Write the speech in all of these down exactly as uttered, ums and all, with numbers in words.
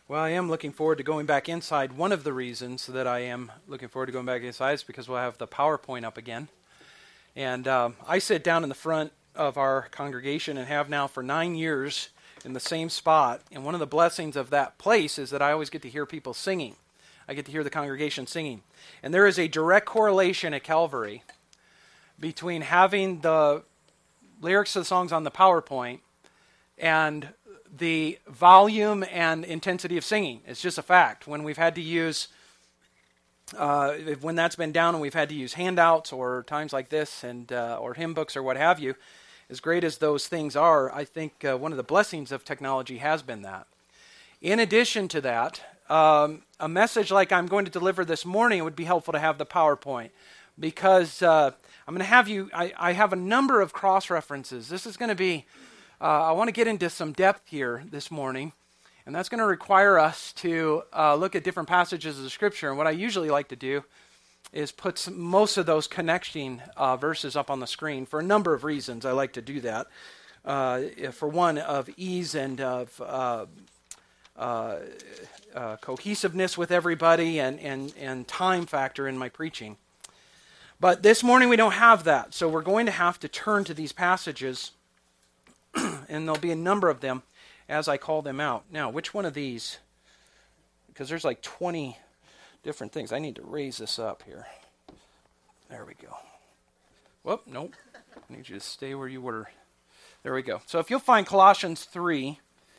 Well, I am looking forward to going back inside. One of the reasons that I am looking forward to going back inside is because we'll have the PowerPoint up again. And um, I sit down in the front of our congregation and have now for nine years in the same spot. And one of the blessings of that place is that I always get to hear people singing. I get to hear the congregation singing. And there is a direct correlation at Calvary between having the lyrics of the songs on the PowerPoint and the volume and intensity of singing. It's just a fact. When we've had to use, uh, when that's been down and we've had to use handouts or times like this and uh, or hymn books or what have you, as great as those things are, I think uh, one of the blessings of technology has been that. In addition to that, um, a message like I'm going to deliver this morning, it would be helpful to have the PowerPoint because uh, I'm going to have you, I, I have a number of cross-references. This is going to be Uh, I want to get into some depth here this morning, and that's going to require us to uh, look at different passages of the Scripture. And what I usually like to do is put some, most of those connecting uh, verses up on the screen for a number of reasons. I like to do that. Uh, for one, of ease and of uh, uh, uh, cohesiveness with everybody and, and, and time factor in my preaching. But this morning we don't have that, so we're going to have to turn to these passages. And there'll be a number of them as I call them out. Now, which one of these? Because there's like twenty different things. I need to raise this up here. There we go. Whoop, nope. I need you to stay where you were. There we go. So if you'll find Colossians three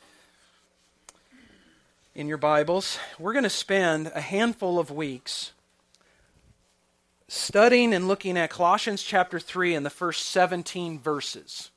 in your Bibles, we're going to spend a handful of weeks studying and looking at Colossians chapter three and the first seventeen verses.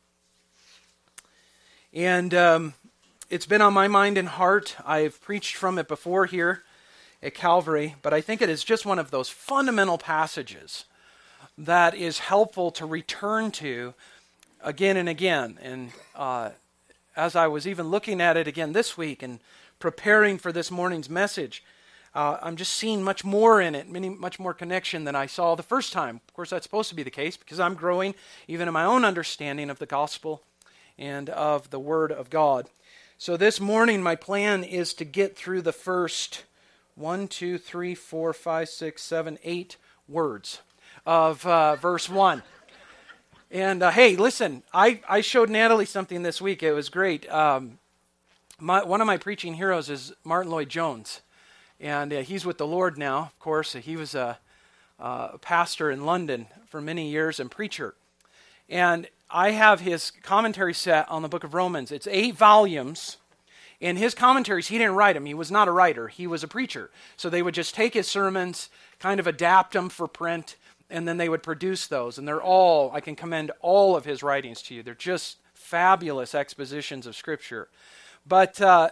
And um, it's been on my mind and heart. I've preached from it before here at Calvary, but I think it is just one of those fundamental passages that is helpful to return to again and again. And uh, as I was even looking at it again this week and preparing for this morning's message, uh, I'm just seeing much more in it, many, much more connection than I saw the first time. Of course, that's supposed to be the case because I'm growing even in my own understanding of the gospel and of the Word of God. So this morning, my plan is to get through the first one, two, three, four, five, six, seven, eight words of uh, verse one. And uh, hey, listen, I, I showed Natalie something this week. It was great. Um, my, one of my preaching heroes is Martin Lloyd-Jones. And uh, he's with the Lord now, of course. He was a, a pastor in London for many years and preacher. And I have his commentary set on the book of Romans. It's eight volumes. In his commentaries, he didn't write them. He was not a writer. He was a preacher. So they would just take his sermons, kind of adapt them for print, and then they would produce those. And they're all, I can commend all of his writings to you. They're just fabulous expositions of Scripture. But uh,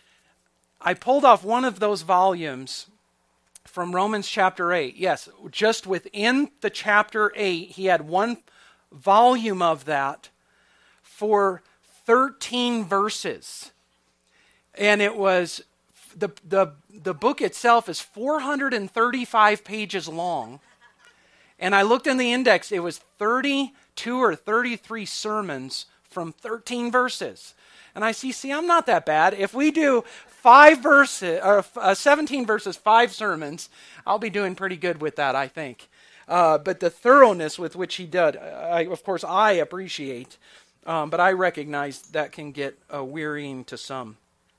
I pulled off one of those volumes from Romans chapter eight. Yes, just within the chapter eight, he had one volume of that for thirteen verses. And it was, the, the, the book itself is four hundred thirty-five pages long. And I looked in the index, it was thirty-two or thirty-three sermons from thirteen verses. And I see, see, I'm not that bad. If we do five verses, or uh, seventeen verses, five sermons, I'll be doing pretty good with that, I think. Uh, but the thoroughness with which he did, I, of course, I appreciate, um, but I recognize that can get uh, wearying to some.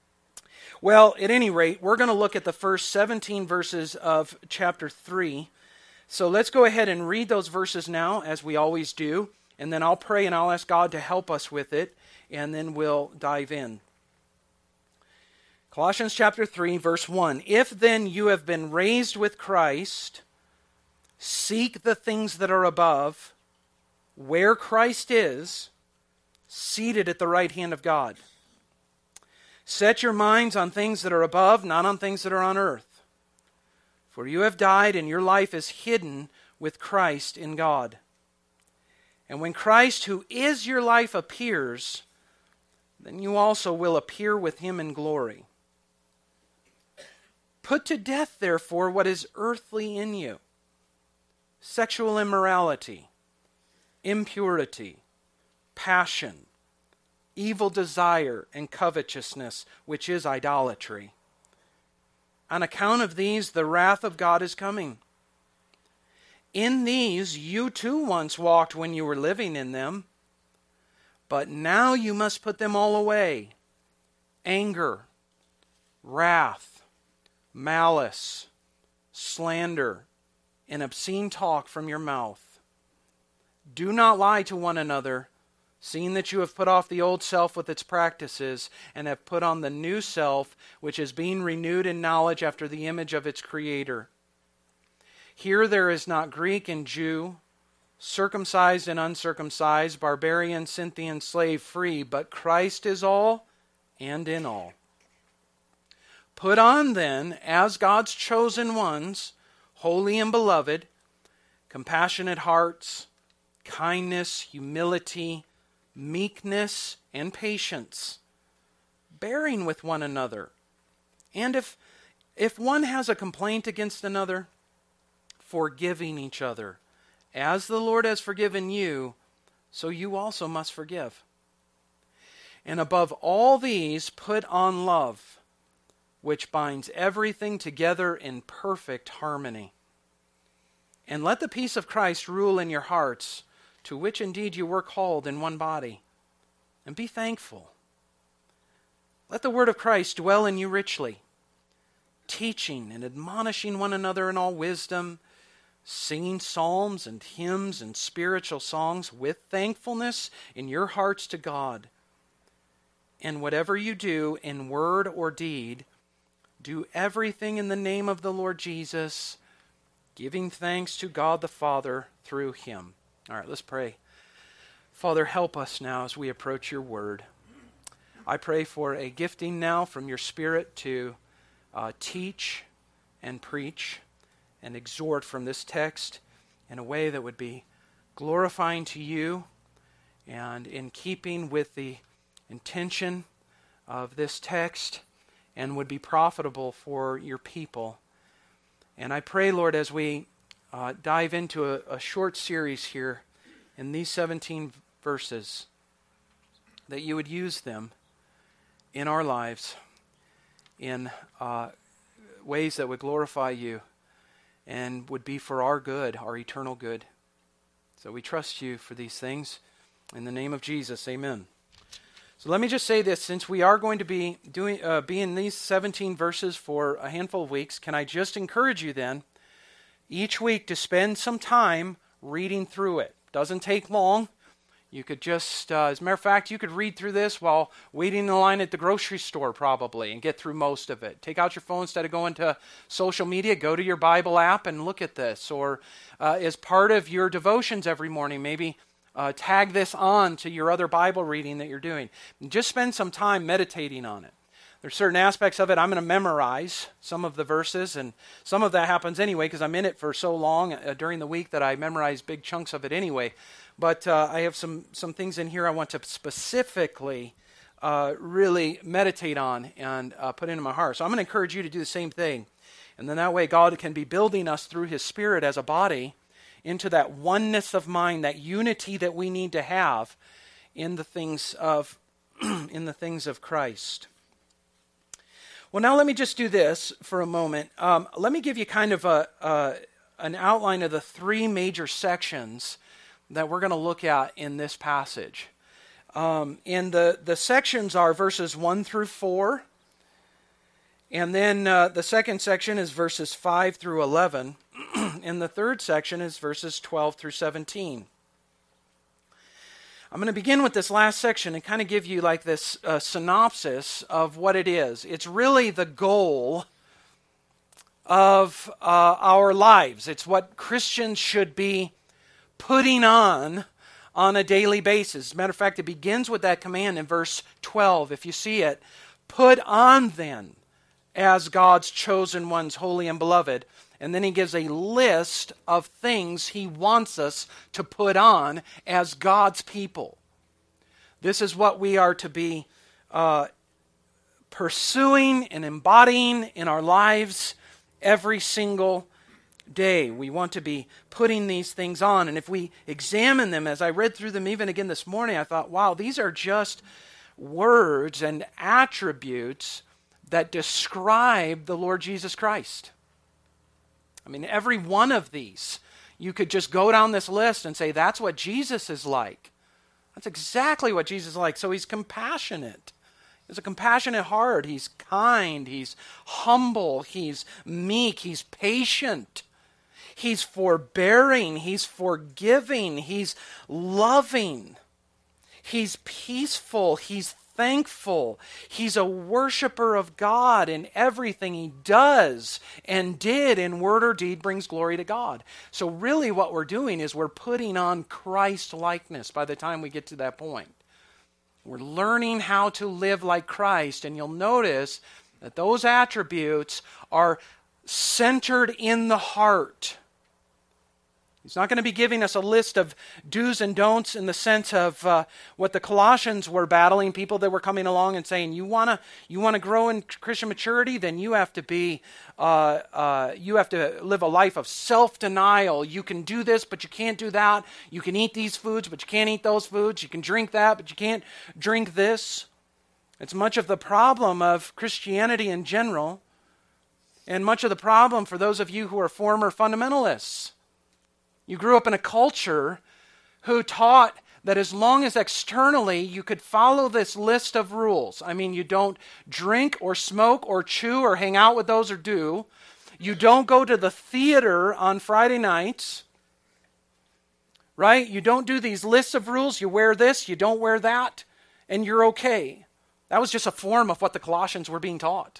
Well, at any rate, we're going to look at the first seventeen verses of chapter three. So let's go ahead and read those verses now, as we always do, and then I'll pray and I'll ask God to help us with it, and then we'll dive in. Colossians chapter three, verse one. If then you have been raised with Christ, seek the things that are above, where Christ is, seated at the right hand of God. Set your minds on things that are above, not on things that are on earth. For you have died, and your life is hidden with Christ in God. And when Christ, who is your life, appears, then you also will appear with him in glory. Put to death, therefore, what is earthly in you: sexual immorality, impurity, passion, evil desire, and covetousness, which is idolatry. On account of these, the wrath of God is coming. In these you too once walked when you were living in them, but now you must put them all away. Anger, wrath, malice, slander, and obscene talk from your mouth. Do not lie to one another, seeing that you have put off the old self with its practices, and have put on the new self, which is being renewed in knowledge after the image of its Creator. Here there is not Greek and Jew, circumcised and uncircumcised, barbarian, Scythian, slave, free, but Christ is all and in all. Put on then, as God's chosen ones, holy and beloved, compassionate hearts, kindness, humility, meekness, and patience, bearing with one another. And if, if one has a complaint against another, forgiving each other. As the Lord has forgiven you, so you also must forgive. And above all these, put on love, which binds everything together in perfect harmony. And let the peace of Christ rule in your hearts, to which indeed you were called in one body. And be thankful. Let the word of Christ dwell in you richly, teaching and admonishing one another in all wisdom, singing psalms and hymns and spiritual songs with thankfulness in your hearts to God. And whatever you do in word or deed, do everything in the name of the Lord Jesus, giving thanks to God the Father through Him. All right, let's pray. Father, help us now as we approach your word. I pray for a gifting now from your Spirit to uh, teach and preach and exhort from this text in a way that would be glorifying to you and in keeping with the intention of this text and would be profitable for your people. And I pray, Lord, as we uh, dive into a, a short series here in these seventeen verses, that you would use them in our lives in uh, ways that would glorify you and would be for our good, our eternal good. So we trust you for these things. In the name of Jesus, amen. So let me just say this, since we are going to be doing uh, be in these seventeen verses for a handful of weeks, can I just encourage you then, each week to spend some time reading through it. Doesn't take long. You could just, uh, as a matter of fact, you could read through this while waiting in line at the grocery store probably and get through most of it. Take out your phone instead of going to social media. Go to your Bible app and look at this. Or uh, as part of your devotions every morning, maybe uh, tag this on to your other Bible reading that you're doing. And just spend some time meditating on it. There's certain aspects of it I'm going to memorize some of the verses, and some of that happens anyway because I'm in it for so long uh, during the week that I memorize big chunks of it anyway. But uh, I have some, some things in here I want to specifically uh, really meditate on and uh, put into my heart. So I'm going to encourage you to do the same thing. And then that way God can be building us through His Spirit as a body into that oneness of mind, that unity that we need to have in the things of in the things of Christ. Well, now let me just do this for a moment. Um, let me give you kind of a, a an outline of the three major sections that we're going to look at in this passage. Um, and the, the sections are verses one through four. And then uh, the second section is verses five through eleven. And the third section is verses twelve through seventeen. I'm going to begin with this last section and kind of give you like this uh, synopsis of what it is. It's really the goal of uh, our lives. It's what Christians should be putting on on a daily basis. As a matter of fact, it begins with that command in verse twelve. If you see it, put on then as God's chosen ones, holy and beloved. And then he gives a list of things he wants us to put on as God's people. This is what we are to be uh, pursuing and embodying in our lives every single day. We want to be putting these things on. And if we examine them, as I read through them even again this morning, I thought, wow, these are just words and attributes that describe the Lord Jesus Christ. I mean, every one of these, you could just go down this list and say, that's what Jesus is like. That's exactly what Jesus is like. So he's compassionate. He has a compassionate heart. He's kind. He's humble. He's meek. He's patient. He's forbearing. He's forgiving. He's loving. He's peaceful. He's thankful. He's a worshiper of God, and everything he does and did in word or deed brings glory to God. So really what we're doing is we're putting on Christ likeness by the time we get to that point. We're learning how to live like Christ, and you'll notice that those attributes are centered in the heart. He's not going to be giving us a list of do's and don'ts in the sense of uh, what the Colossians were battling, people that were coming along and saying, you want to you want to grow in Christian maturity, then you have to be, uh, uh, you have to live a life of self-denial. You can do this, but you can't do that. You can eat these foods, but you can't eat those foods. You can drink that, but you can't drink this. It's much of the problem of Christianity in general, and much of the problem for those of you who are former fundamentalists. You grew up in a culture who taught that as long as externally you could follow this list of rules, I mean, you don't drink or smoke or chew or hang out with those or do, you don't go to the theater on Friday nights, right? You don't do these lists of rules, you wear this, you don't wear that, and you're okay. That was just a form of what the Colossians were being taught.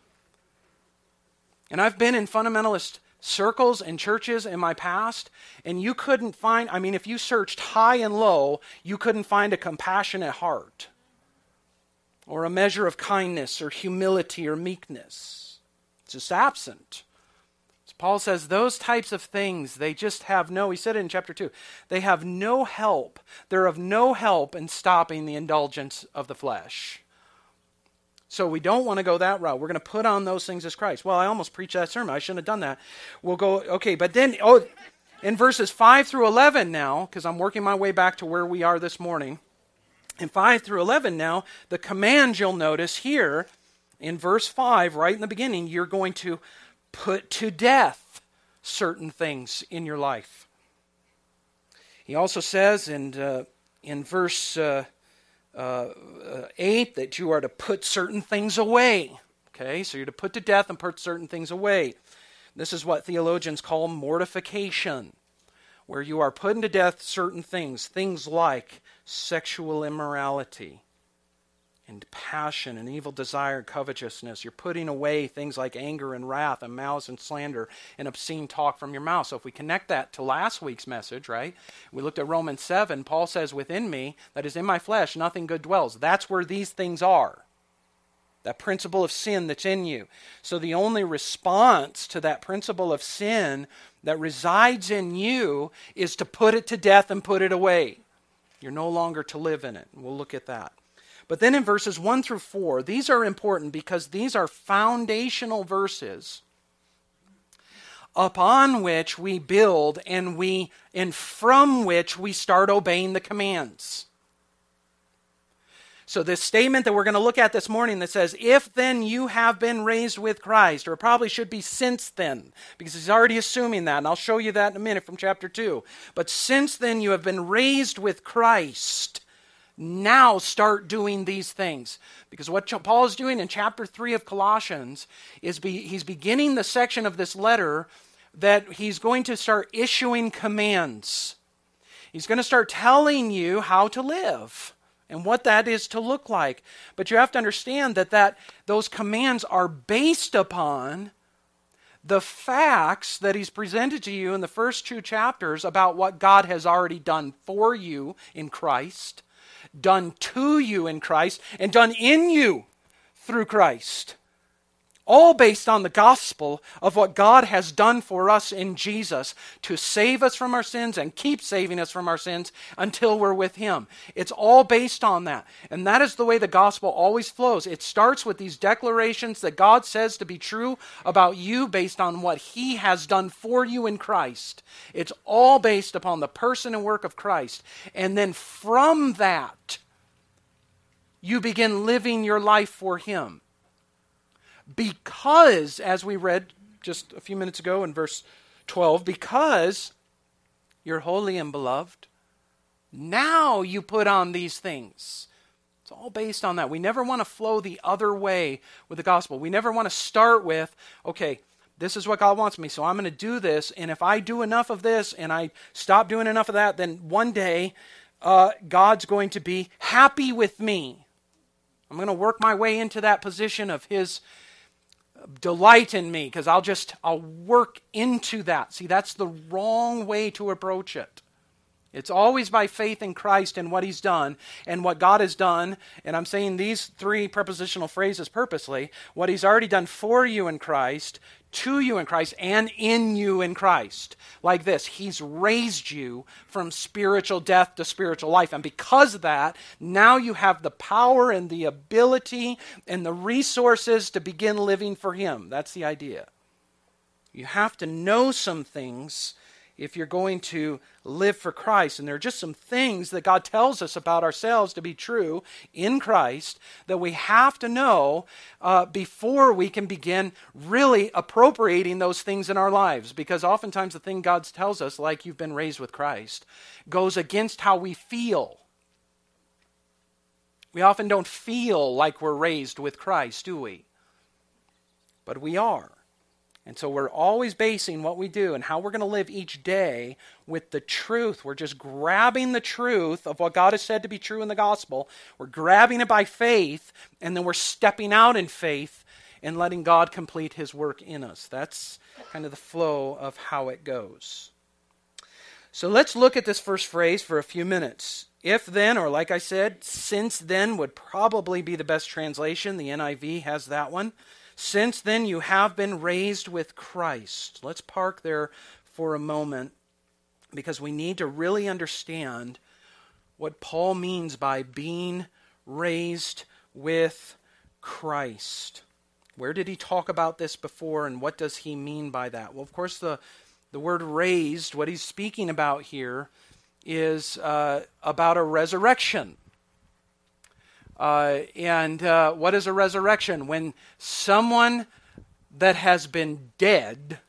And I've been in fundamentalist circles and churches in my past, and you couldn't find, I mean, if you searched high and low, you couldn't find a compassionate heart or a measure of kindness or humility or meekness. It's just absent. As Paul says, those types of things, they just have no, he said it in chapter two, they have no help. They're of no help in stopping the indulgence of the flesh. So we don't want to go that route. We're going to put on those things as Christ. Well, I almost preached that sermon. I shouldn't have done that. We'll go, okay, but then, oh, in verses five through eleven now, because I'm working my way back to where we are this morning. In five through eleven now, the command you'll notice here, in verse five, right in the beginning, you're going to put to death certain things in your life. He also says in, uh, in verse Uh, Uh, uh, eight, that you are to put certain things away. Okay, so you're to put to death and put certain things away. This is what theologians call mortification, where you are putting to death certain things, things like sexual immorality and passion and evil desire and covetousness. You're putting away things like anger and wrath and malice and slander and obscene talk from your mouth. So if we connect that to last week's message, right? We looked at Romans seven. Paul says, within me, that is in my flesh, nothing good dwells. That's where these things are. That principle of sin that's in you. So the only response to that principle of sin that resides in you is to put it to death and put it away. You're no longer to live in it. We'll look at that. But then in verses one through four, these are important because these are foundational verses upon which we build and we and from which we start obeying the commands. So this statement that we're going to look at this morning that says, if then you have been raised with Christ, or it probably should be since then, because he's already assuming that, and I'll show you that in a minute from chapter two. But since then you have been raised with Christ, now start doing these things. Because what Paul is doing in chapter three of Colossians is be, he's beginning the section of this letter that he's going to start issuing commands. He's going to start telling you how to live and what that is to look like. But you have to understand that, that those commands are based upon the facts that he's presented to you in the first two chapters about what God has already done for you in Christ, done to you in Christ, and done in you through Christ. All based on the gospel of what God has done for us in Jesus to save us from our sins and keep saving us from our sins until we're with Him. It's all based on that. And that is the way the gospel always flows. It starts with these declarations that God says to be true about you based on what He has done for you in Christ. It's all based upon the person and work of Christ. And then from that, you begin living your life for Him. because, as we read just a few minutes ago in verse twelve, because you're holy and beloved, now you put on these things. It's all based on that. We never want to flow the other way with the gospel. We never want to start with, okay, this is what God wants me, so I'm going to do this, and if I do enough of this and I stop doing enough of that, then one day uh, God's going to be happy with me. I'm going to work my way into that position of His delight in me, because I'll just, I'll work into that. See, that's the wrong way to approach it. It's always by faith in Christ and what He's done, and what God has done, and I'm saying these three prepositional phrases purposely, what He's already done for you in Christ, to you in Christ, and in you in Christ. Like this, He's raised you from spiritual death to spiritual life, and because of that, now you have the power and the ability and the resources to begin living for Him. That's the idea. You have to know some things if you're going to live for Christ. And there are just some things that God tells us about ourselves to be true in Christ that we have to know uh, before we can begin really appropriating those things in our lives. Because oftentimes the thing God tells us, like you've been raised with Christ, goes against how we feel. We often don't feel like we're raised with Christ, do we? But we are. And so we're always basing what we do and how we're going to live each day with the truth. We're just grabbing the truth of what God has said to be true in the gospel. We're grabbing it by faith, and then we're stepping out in faith and letting God complete His work in us. That's kind of the flow of how it goes. So let's look at this first phrase for a few minutes. If then, or like I said, since then would probably be the best translation. The N I V has that one. Since then you have been raised with Christ. Let's park there for a moment, because we need to really understand what Paul means by being raised with Christ. Where did he talk about this before, and what does he mean by that? Well, of course, the, the word raised, what he's speaking about here, is uh, about a resurrection. Uh, and uh, what is a resurrection? When someone that has been dead,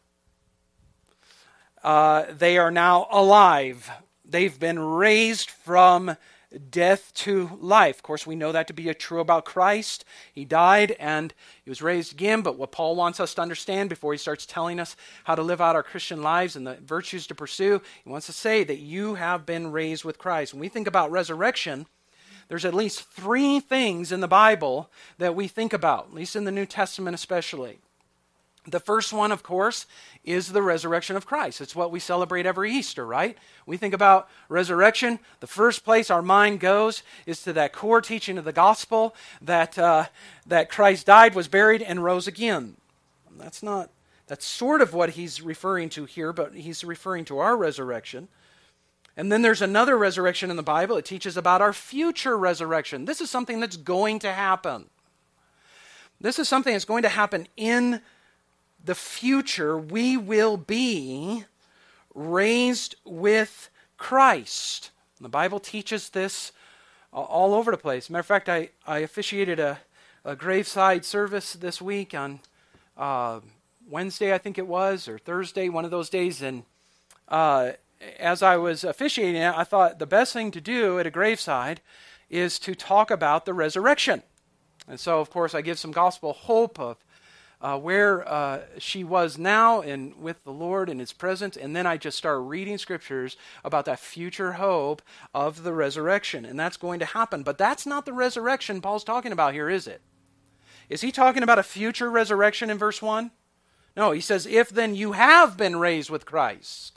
uh, they are now alive. They've been raised from death to life. Of course, we know that to be true about Christ. He died and He was raised again, but what Paul wants us to understand before he starts telling us how to live out our Christian lives and the virtues to pursue, he wants to say that you have been raised with Christ. When we think about resurrection, there's at least three things in the Bible that we think about, at least in the New Testament especially. The first one, of course, is the resurrection of Christ. It's what we celebrate every Easter, right? We think about resurrection. The first place our mind goes is to that core teaching of the gospel that uh, that Christ died, was buried, and rose again. That's not, that's sort of what he's referring to here, but he's referring to our resurrection. And then there's another resurrection in the Bible. It teaches about our future resurrection. This is something that's going to happen. This is something that's going to happen in the future. We will be raised with Christ. And the Bible teaches this all over the place. Matter of fact, I, I officiated a, a graveside service this week on uh, Wednesday, I think it was, or Thursday, one of those days, and uh, as I was officiating it, I thought the best thing to do at a graveside is to talk about the resurrection. And so, of course, I give some gospel hope of uh, where uh, she was now and with the Lord in His presence, and then I just start reading scriptures about that future hope of the resurrection, and that's going to happen. But that's not the resurrection Paul's talking about here, is it? Is he talking about a future resurrection in verse one? No, he says, if then you have been raised with Christ.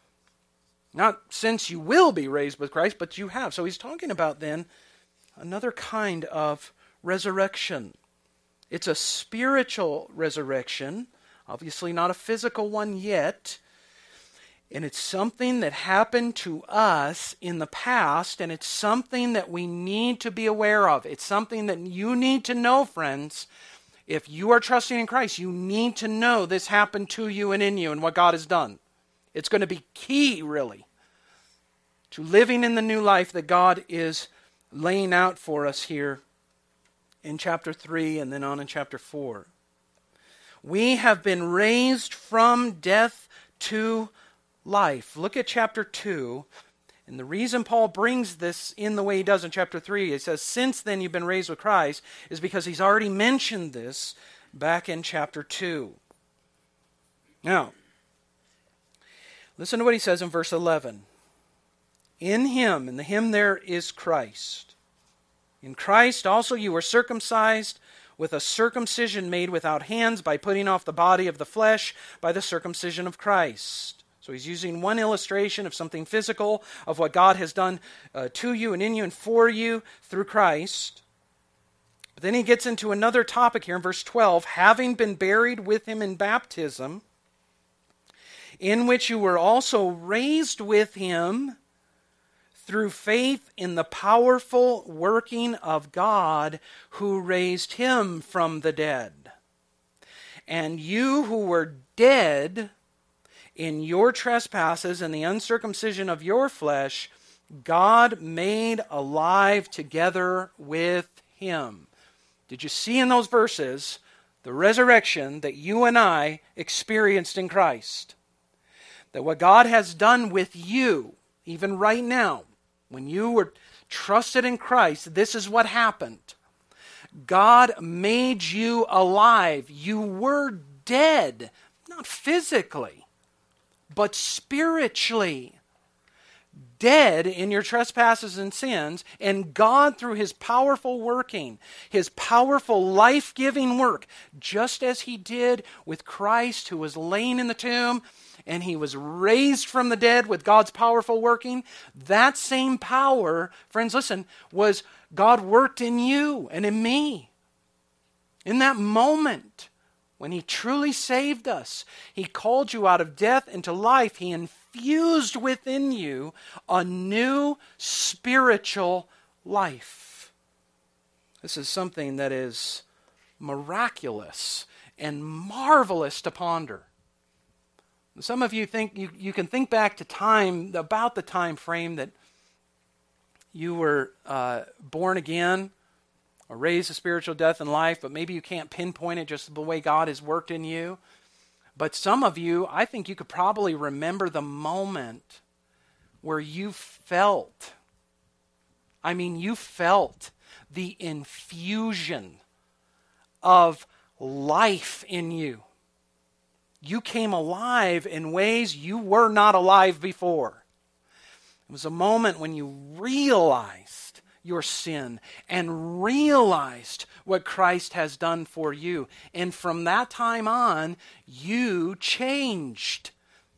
Not since you will be raised with Christ, but you have. So he's talking about then another kind of resurrection. It's a spiritual resurrection, obviously not a physical one yet. And it's something that happened to us in the past, and it's something that we need to be aware of. It's something that you need to know, friends. If you are trusting in Christ, you need to know this happened to you and in you and what God has done. It's going to be key, really, to living in the new life that God is laying out for us here in chapter three and then on in chapter four. We have been raised from death to life. Look at chapter two. And the reason Paul brings this in the way he does in chapter three, it says, since then you've been raised with Christ, is because he's already mentioned this back in chapter two. Now, listen to what he says in verse eleven. In him, and the him there is Christ. In Christ also you were circumcised with a circumcision made without hands by putting off the body of the flesh by the circumcision of Christ. So he's using one illustration of something physical, of what God has done uh, to you and in you and for you through Christ. But then he gets into another topic here in verse twelve, having been buried with him in baptism, in which you were also raised with him through faith in the powerful working of God who raised him from the dead. And you who were dead in your trespasses and the uncircumcision of your flesh, God made alive together with him. Did you see in those verses the resurrection that you and I experienced in Christ? That what God has done with you, even right now, when you were trusted in Christ, this is what happened. God made you alive. You were dead, not physically, but spiritually. Dead in your trespasses and sins, and God, through his powerful working, his powerful life-giving work, just as he did with Christ, who was laying in the tomb, and he was raised from the dead with God's powerful working, that same power, friends, listen, was God worked in you and in me. In that moment, when he truly saved us, he called you out of death into life. He infused within you a new spiritual life. This is something that is miraculous and marvelous to ponder. Some of you think you, you can think back to time, about the time frame that you were uh, born again or raised to spiritual death and life, but maybe you can't pinpoint it just the way God has worked in you. But some of you, I think you could probably remember the moment where you felt, I mean, you felt the infusion of life in you. You came alive in ways you were not alive before. It was a moment when you realized your sin and realized what Christ has done for you. And from that time on, you changed.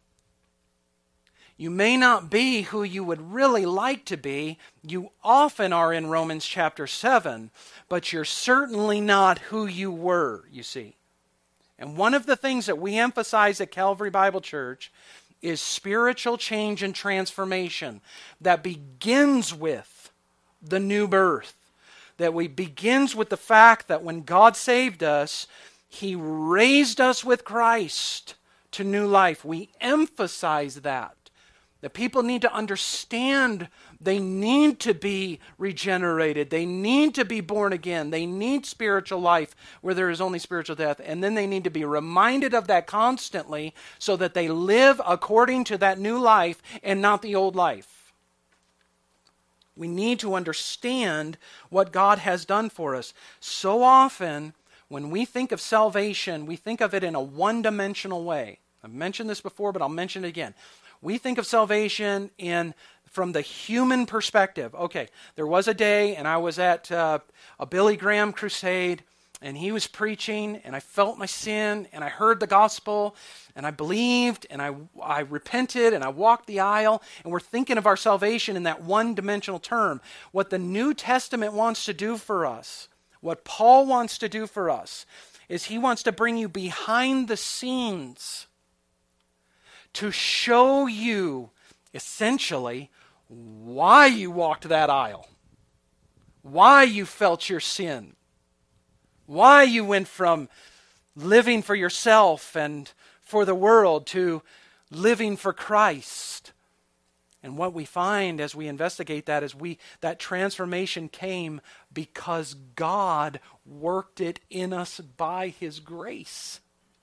You may not be who you would really like to be. You often are in Romans chapter seven, but you're certainly not who you were, you see. And one of the things that we emphasize at Calvary Bible Church is spiritual change and transformation that begins with the new birth. That we begins with the fact that when God saved us, he raised us with Christ to new life. We emphasize that. That people need to understand they need to be regenerated. They need to be born again. They need spiritual life where there is only spiritual death. And then they need to be reminded of that constantly so that they live according to that new life and not the old life. We need to understand what God has done for us. So often, when we think of salvation, we think of it in a one-dimensional way. I've mentioned this before, but I'll mention it again. We think of salvation in from the human perspective. Okay, there was a day, and I was at uh, a Billy Graham crusade, and he was preaching, and I felt my sin, and I heard the gospel, and I believed, and I, I repented, and I walked the aisle, and we're thinking of our salvation in that one-dimensional term. What the New Testament wants to do for us, what Paul wants to do for us, is he wants to bring you behind the scenes to show you, essentially, why you walked that aisle, why you felt your sin, why you went from living for yourself and for the world to living for Christ. And what we find as we investigate that is we that transformation came because God worked it in us by his grace.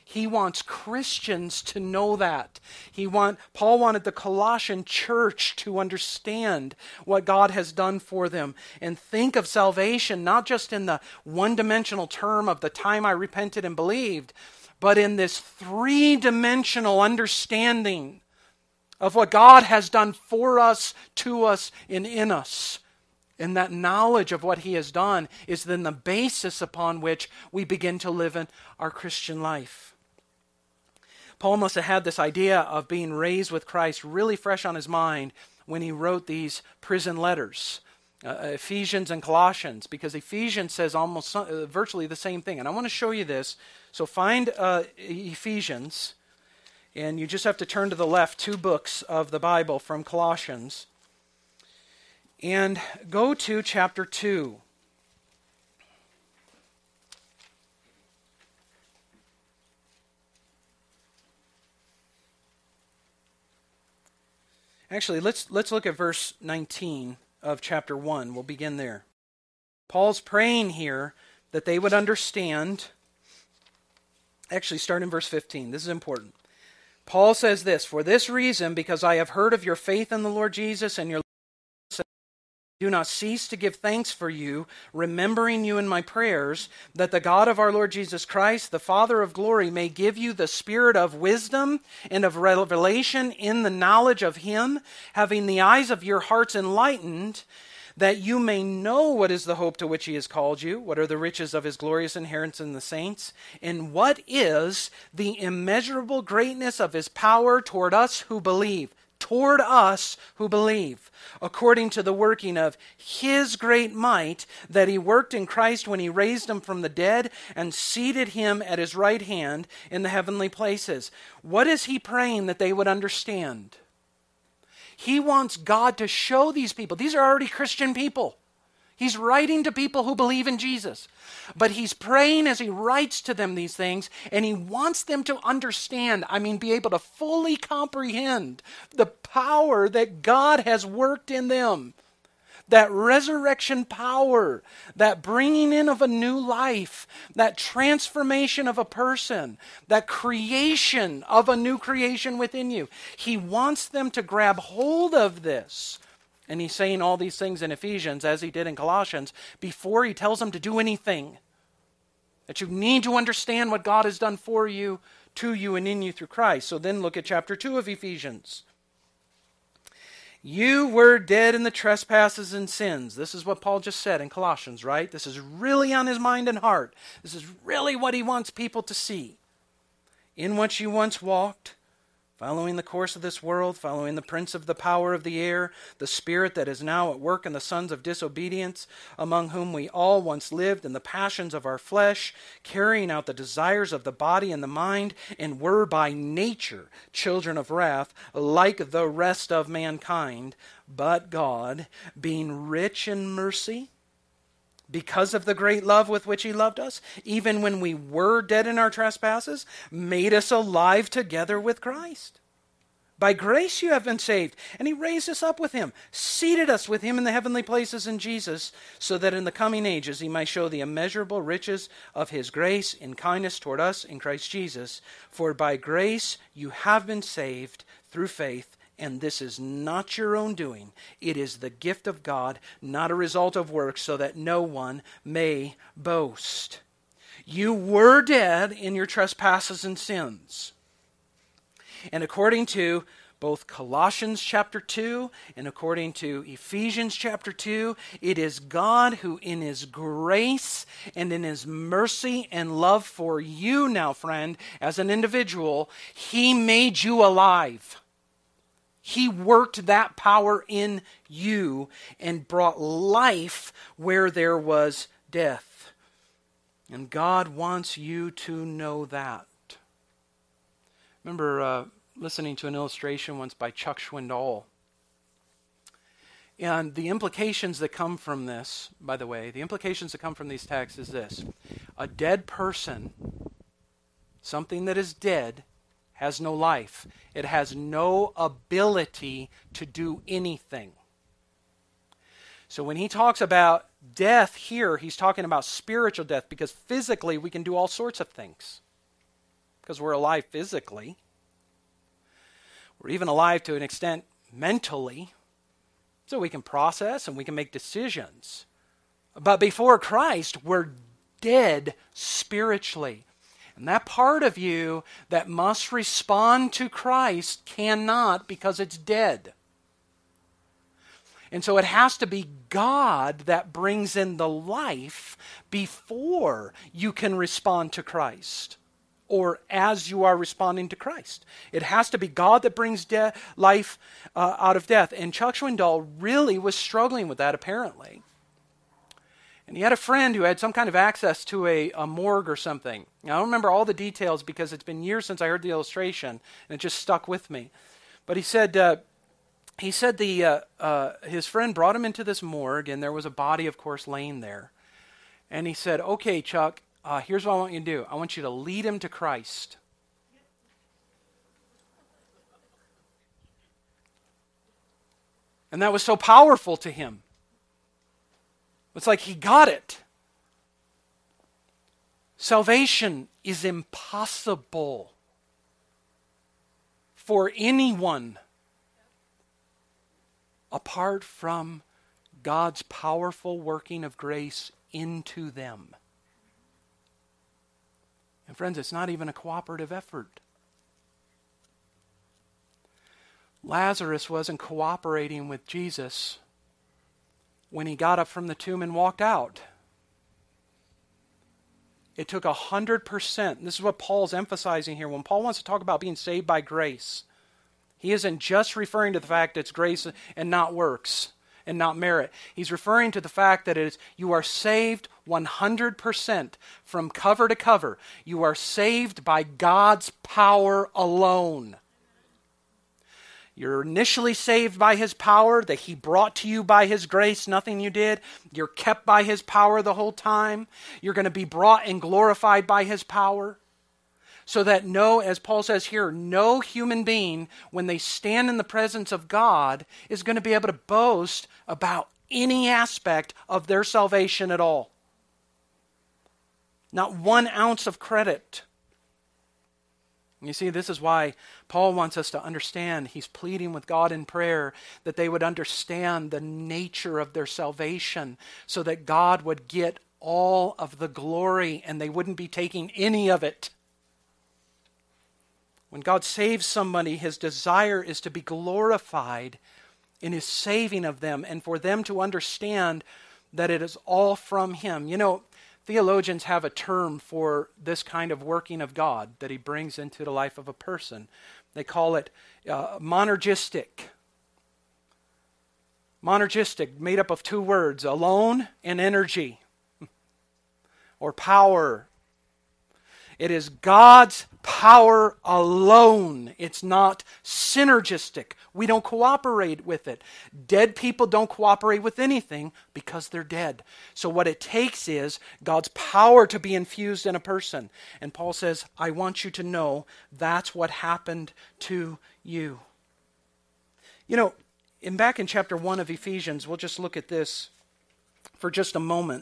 He wants Christians to know that. He want, Paul wanted the Colossian church to understand what God has done for them and think of salvation not just in the one-dimensional term of the time I repented and believed, but in this three-dimensional understanding of what God has done for us, to us, and in us. And that knowledge of what He has done is then the basis upon which we begin to live in our Christian life. Paul must have had this idea of being raised with Christ really fresh on his mind when he wrote these prison letters, uh, Ephesians and Colossians, because Ephesians says almost uh, virtually the same thing. And I want to show you this. So find uh, Ephesians, and you just have to turn to the left two books of the Bible from Colossians. And go to chapter two. Actually, let's let's look at verse nineteen of chapter one. We'll begin there. Paul's praying here that they would understand. Actually, start in verse fifteen. This is important. Paul says this, "For this reason, because I have heard of your faith in the Lord Jesus and your do not cease to give thanks for you, remembering you in my prayers, that the God of our Lord Jesus Christ, the Father of glory, may give you the spirit of wisdom and of revelation in the knowledge of Him, having the eyes of your hearts enlightened, that you may know what is the hope to which He has called you, what are the riches of His glorious inheritance in the saints, and what is the immeasurable greatness of His power toward us who believe." Toward us who believe, according to the working of His great might that He worked in Christ when He raised Him from the dead and seated Him at His right hand in the heavenly places. What is he praying that they would understand? He wants God to show these people. These are already Christian people. He's writing to people who believe in Jesus. But he's praying as he writes to them these things, and he wants them to understand, I mean, be able to fully comprehend the power that God has worked in them. That resurrection power, that bringing in of a new life, that transformation of a person, that creation of a new creation within you. He wants them to grab hold of this. And he's saying all these things in Ephesians, as he did in Colossians, before he tells them to do anything. That you need to understand what God has done for you, to you, and in you through Christ. So then look at chapter two of Ephesians. You were dead in the trespasses and sins. This is what Paul just said in Colossians, right? This is really on his mind and heart. This is really what he wants people to see. In which you once walked, following the course of this world, following the prince of the power of the air, the spirit that is now at work in the sons of disobedience, among whom we all once lived in the passions of our flesh, carrying out the desires of the body and the mind, and were by nature children of wrath, like the rest of mankind. But God, being rich in mercy, because of the great love with which He loved us, even when we were dead in our trespasses, made us alive together with Christ. By grace you have been saved, and He raised us up with Him, seated us with Him in the heavenly places in Jesus, so that in the coming ages He might show the immeasurable riches of His grace in kindness toward us in Christ Jesus. For by grace you have been saved through faith, and this is not your own doing. It is the gift of God, not a result of works, so that no one may boast. You were dead in your trespasses and sins. And according to both Colossians chapter two and according to Ephesians chapter two, it is God who in His grace and in His mercy and love for you now, friend, as an individual, He made you alive. He worked that power in you and brought life where there was death. And God wants you to know that. Remember uh, listening to an illustration once by Chuck Swindoll. And the implications that come from this, by the way, the implications that come from these texts is this. A dead person, something that is dead, has no life. It has no ability to do anything. So when he talks about death here, he's talking about spiritual death, because physically we can do all sorts of things. because we're alive physically. We're even alive to an extent mentally, so we can process and we can make decisions. But before Christ, we're dead spiritually. And that part of you that must respond to Christ cannot, because it's dead. And so it has to be God that brings in the life before you can respond to Christ, or as you are responding to Christ. It has to be God that brings de- life uh, out of death. And Chuck Swindoll really was struggling with that, apparently. And he had a friend who had some kind of access to a, a morgue or something. Now, I don't remember all the details because it's been years since I heard the illustration, and it just stuck with me. But he said uh, he said the uh, uh, his friend brought him into this morgue, and there was a body, of course, laying there. And he said, "Okay, Chuck, uh, here's what I want you to do. I want you to lead him to Christ." And that was so powerful to him. It's like he got it. Salvation is impossible for anyone apart from God's powerful working of grace into them. And friends, it's not even a cooperative effort. Lazarus wasn't cooperating with Jesus when he got up from the tomb and walked out. It took a hundred percent. This is what Paul's emphasizing here. When Paul wants to talk about being saved by grace, he isn't just referring to the fact that it's grace and not works and not merit. He's referring to the fact that it is you are saved one hundred percent from cover to cover. You are saved by God's power alone. You're initially saved by His power that He brought to you by His grace, nothing you did. You're kept by His power the whole time. You're going to be brought and glorified by His power. So that no, as Paul says here, no human being, when they stand in the presence of God, is going to be able to boast about any aspect of their salvation at all. Not one ounce of credit. You see, this is why Paul wants us to understand. He's pleading with God in prayer that they would understand the nature of their salvation so that God would get all of the glory and they wouldn't be taking any of it. When God saves somebody, His desire is to be glorified in His saving of them and for them to understand that it is all from Him. You know, theologians have a term for this kind of working of God that He brings into the life of a person. They call it uh, monergistic. Monergistic, made up of two words, alone and energy, or power. It is God's power alone. It's not synergistic. We don't cooperate with it. Dead people don't cooperate with anything because they're dead. So what it takes is God's power to be infused in a person. And Paul says, I want you to know that's what happened to you. You know, in back in chapter one of Ephesians, we'll just look at this for just a moment.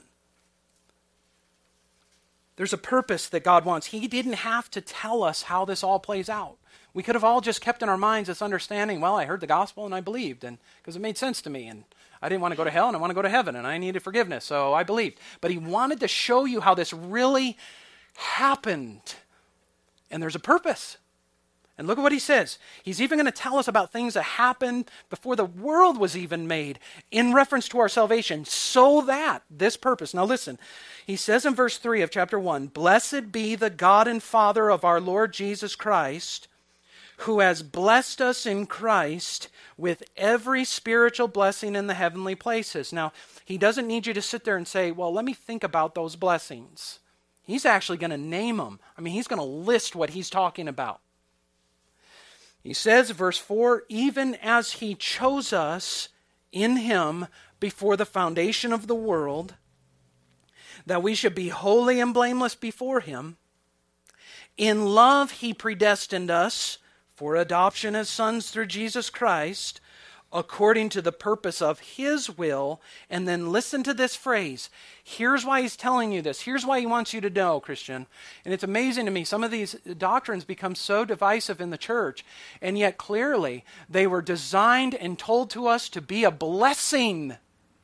There's a purpose that God wants. He didn't have to tell us how this all plays out. We could have all just kept in our minds this understanding, well, I heard the gospel and I believed, and because it made sense to me, and I didn't want to go to hell and I want to go to heaven, and I needed forgiveness, so I believed. But He wanted to show you how this really happened. And there's a purpose. And look at what He says. He's even going to tell us about things that happened before the world was even made in reference to our salvation, so that this purpose. Now listen, He says in verse three of chapter one, Blessed be the God and Father of our Lord Jesus Christ, who has blessed us in Christ with every spiritual blessing in the heavenly places. Now, He doesn't need you to sit there and say, well, let me think about those blessings. He's actually going to name them. I mean, He's going to list what He's talking about. He says, verse four, even as He chose us in Him before the foundation of the world, that we should be holy and blameless before Him. In love He predestined us for adoption as sons through Jesus Christ, according to the purpose of his will. And then listen to this phrase. Here's why he's telling you this. Here's why he wants you to know, Christian. And it's amazing to me. Some of these doctrines become so divisive in the church, and yet clearly they were designed and told to us to be a blessing.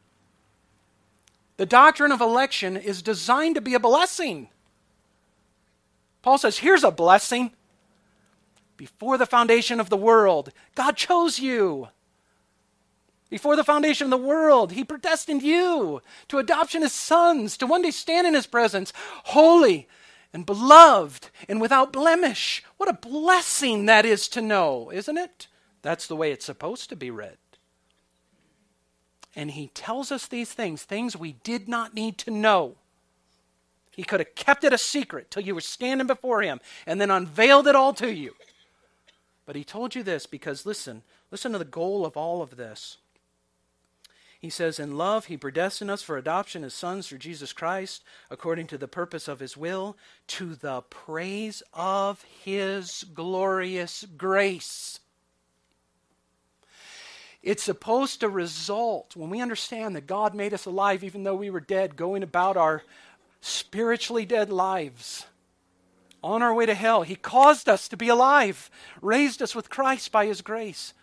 The doctrine of election is designed to be a blessing. Paul says, here's a blessing. Before the foundation of the world, God chose you. Before the foundation of the world, he predestined you to adoption as sons, to one day stand in his presence, holy and beloved and without blemish. What a blessing that is to know, isn't it? That's the way it's supposed to be read. And he tells us these things, things we did not need to know. He could have kept it a secret till you were standing before him and then unveiled it all to you. But he told you this because, listen, listen to the goal of all of this. He says, in love, he predestined us for adoption as sons through Jesus Christ, according to the purpose of his will, to the praise of his glorious grace. It's supposed to result, when we understand that God made us alive even though we were dead, going about our spiritually dead lives, on our way to hell. He caused us to be alive, raised us with Christ by his grace.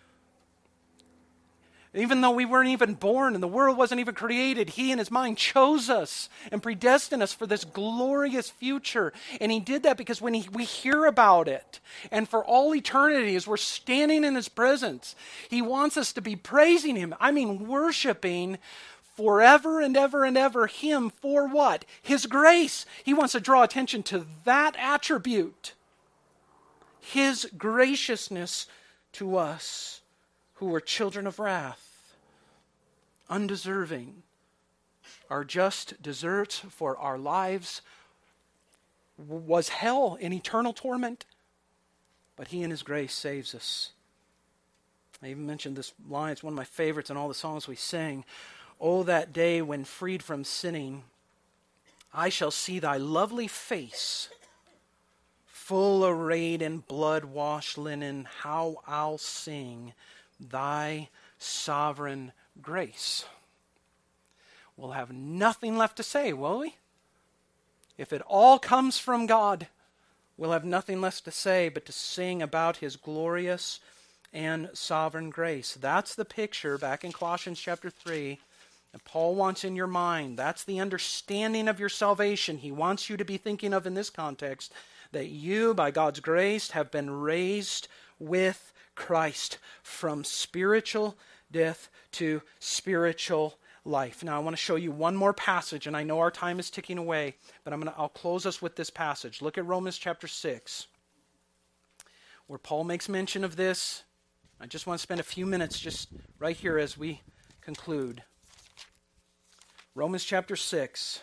Even though we weren't even born and the world wasn't even created, he in his mind chose us and predestined us for this glorious future. And he did that because when he, we hear about it, and for all eternity as we're standing in his presence, he wants us to be praising him. I mean, worshiping forever and ever and ever him for what? His grace. He wants to draw attention to that attribute. His graciousness to us, who were children of wrath, undeserving. Our just deserts for our lives was hell in eternal torment. But he in his grace saves us. I even mentioned this line. It's one of my favorites in all the songs we sing. Oh, that day when freed from sinning, I shall see thy lovely face, full arrayed in blood-washed linen. How I'll sing thy sovereign grace. We'll have nothing left to say, will we? If it all comes from God, we'll have nothing less to say but to sing about his glorious and sovereign grace. That's the picture back in Colossians chapter three that Paul wants in your mind. That's the understanding of your salvation he wants you to be thinking of in this context, that you, by God's grace, have been raised with Christ from spiritual death to spiritual life. Now I want to show you one more passage, and I know our time is ticking away, but I'm going to I'll close us with this passage. Look at Romans chapter six, where Paul makes mention of this. I just want to spend a few minutes just right here as we conclude. Romans chapter six.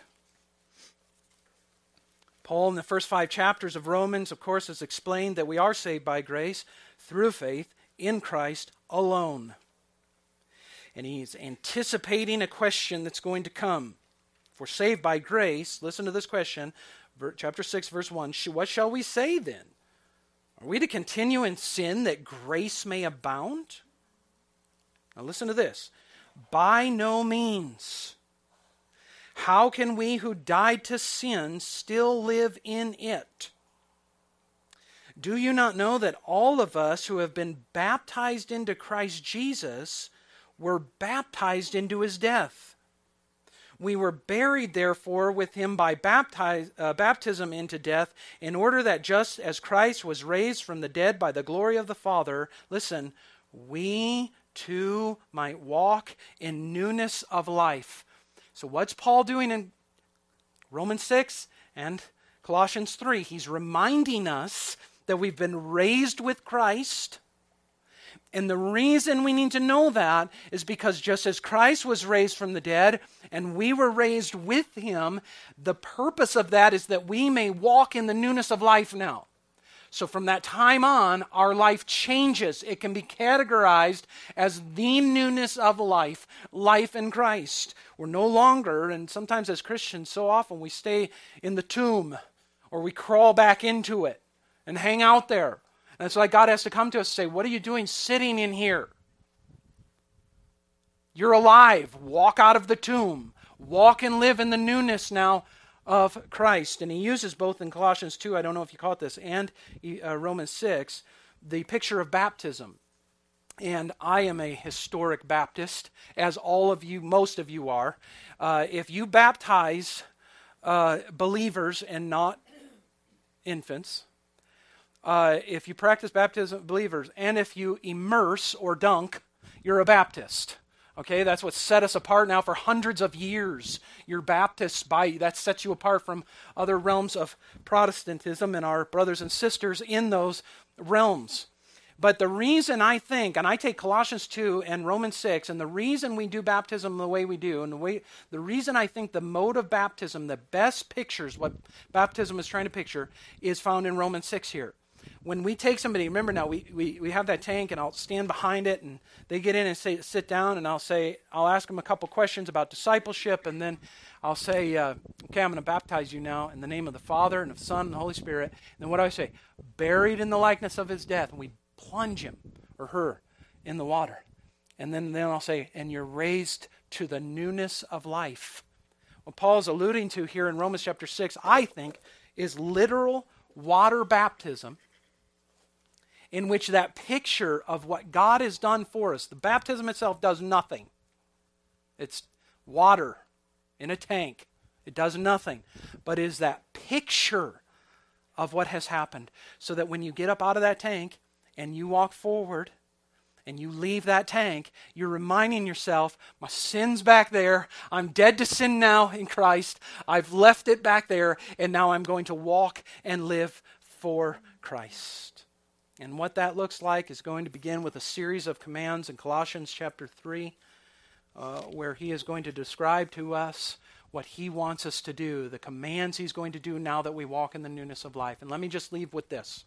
Paul, in the first five chapters of Romans, of course, has explained that we are saved by grace through faith in Christ alone. And he's anticipating a question that's going to come. If we're saved by grace, listen to this question, chapter six, verse one. What shall we say then? Are we to continue in sin that grace may abound? Now listen to this. By no means. How can we who died to sin still live in it? Do you not know that all of us who have been baptized into Christ Jesus were baptized into his death? We were buried, therefore, with him by baptize, uh, baptism into death, in order that just as Christ was raised from the dead by the glory of the Father, listen, we too might walk in newness of life. So what's Paul doing in Romans six and Colossians three? He's reminding us that we've been raised with Christ. And the reason we need to know that is because just as Christ was raised from the dead and we were raised with him, the purpose of that is that we may walk in the newness of life now. So from that time on, our life changes. It can be categorized as the newness of life, life in Christ. We're no longer, and sometimes as Christians, so often we stay in the tomb or we crawl back into it and hang out there. And it's like God has to come to us and say, what are you doing sitting in here? You're alive. Walk out of the tomb. Walk and live in the newness now of Christ. And he uses both in Colossians two, I don't know if you caught this, and uh, Romans six, the picture of baptism. And I am a historic Baptist, as all of you, most of you are. Uh, if you baptize uh, believers and not infants, uh, if you practice baptism of believers, and if you immerse or dunk, you're a Baptist. Okay, that's what set us apart now for hundreds of years. You're Baptists by, that sets you apart from other realms of Protestantism and our brothers and sisters in those realms. But the reason I think, and I take Colossians two and Romans six, and the reason we do baptism the way we do, and the way the reason I think the mode of baptism that best pictures what baptism is trying to picture is found in Romans six here. When we take somebody, remember now, we, we, we have that tank, and I'll stand behind it, and they get in and say, sit down, and I'll say, I'll ask them a couple questions about discipleship, and then I'll say, uh, okay, I'm going to baptize you now in the name of the Father, and of the Son, and the Holy Spirit. And then what do I say? Buried in the likeness of his death, and we plunge him or her in the water. And then, then I'll say, and you're raised to the newness of life. What Paul is alluding to here in Romans chapter six, I think, is literal water baptism, in which that picture of what God has done for us, the baptism itself does nothing. It's water in a tank. It does nothing. But is that picture of what has happened, so that when you get up out of that tank and you walk forward and you leave that tank, you're reminding yourself, my sin's back there. I'm dead to sin now in Christ. I've left it back there, and now I'm going to walk and live for Christ. And what that looks like is going to begin with a series of commands in Colossians chapter three, uh, where he is going to describe to us what he wants us to do, the commands he's going to do now that we walk in the newness of life. And let me just leave with this.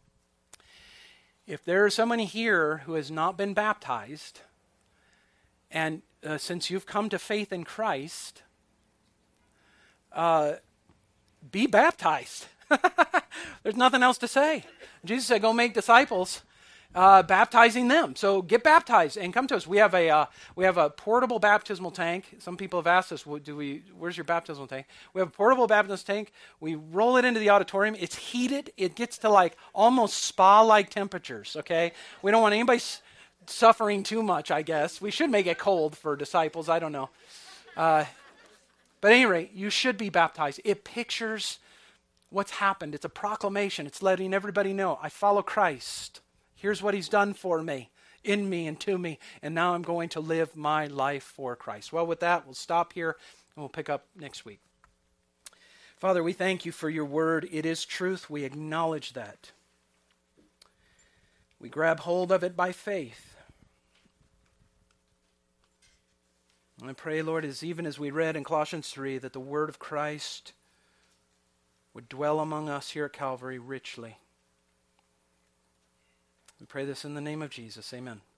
If there is someone here who has not been baptized, and uh, since you've come to faith in Christ, uh, be baptized. There's nothing else to say. Jesus said, go make disciples, uh, baptizing them. So get baptized and come to us. We have a uh, we have a portable baptismal tank. Some people have asked us, do we? Where's your baptismal tank? We have a portable baptismal tank. We roll it into the auditorium. It's heated. It gets to like almost spa-like temperatures, okay? We don't want anybody s- suffering too much, I guess. We should make it cold for disciples. I don't know. Uh, but at any rate, you should be baptized. It pictures what's happened. It's a proclamation. It's letting everybody know, I follow Christ. Here's what he's done for me, in me and to me, and now I'm going to live my life for Christ. Well, with that, we'll stop here, and we'll pick up next week. Father, we thank you for your word. It is truth. We acknowledge that. We grab hold of it by faith. And I pray, Lord, as even as we read in Colossians three, that the word of Christ would dwell among us here at Calvary richly. We pray this in the name of Jesus. Amen.